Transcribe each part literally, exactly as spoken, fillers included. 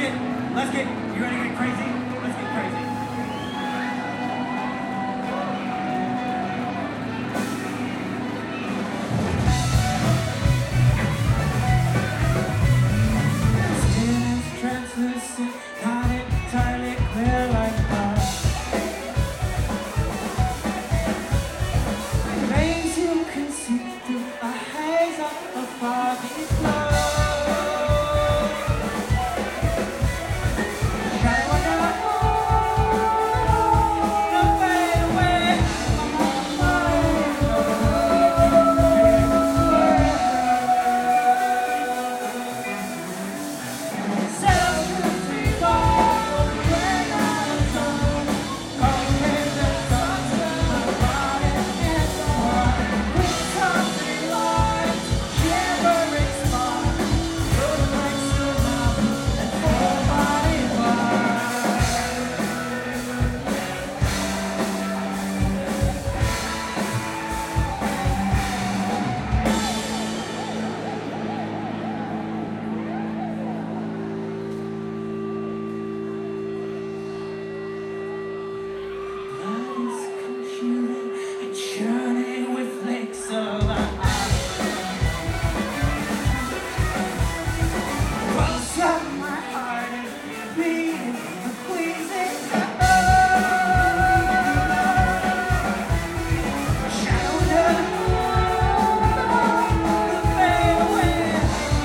get, let's get, you ready to get crazy? Let's get crazy. Skin is translucent, not entirely clear like glass. Veins you can see through a haze of a foggy flow. Churning with flakes of ice. Pulse of my heart is beating, squeezing the shadow of fade away.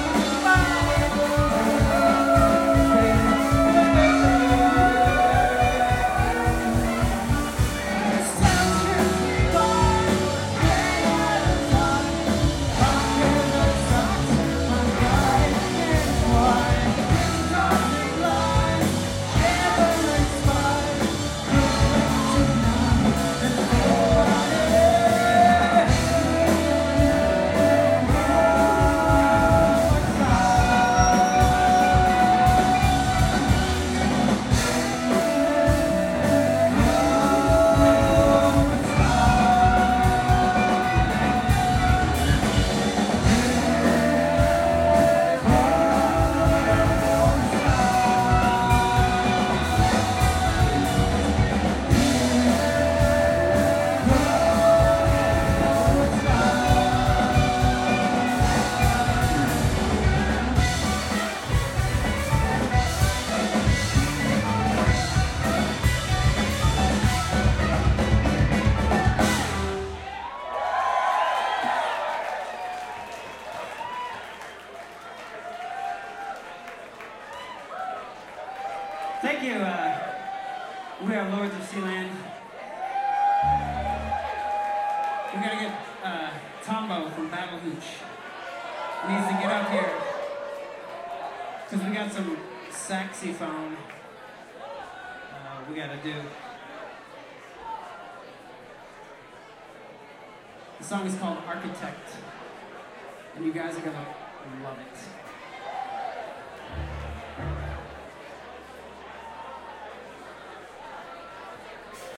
Thank you. Uh, we are Lords of Sealand. We're gonna get uh, Tombo from Battle Hooch. He needs to get up here because we got some saxophone uh, we gotta do. The song is called Architect, and you guys are gonna love it.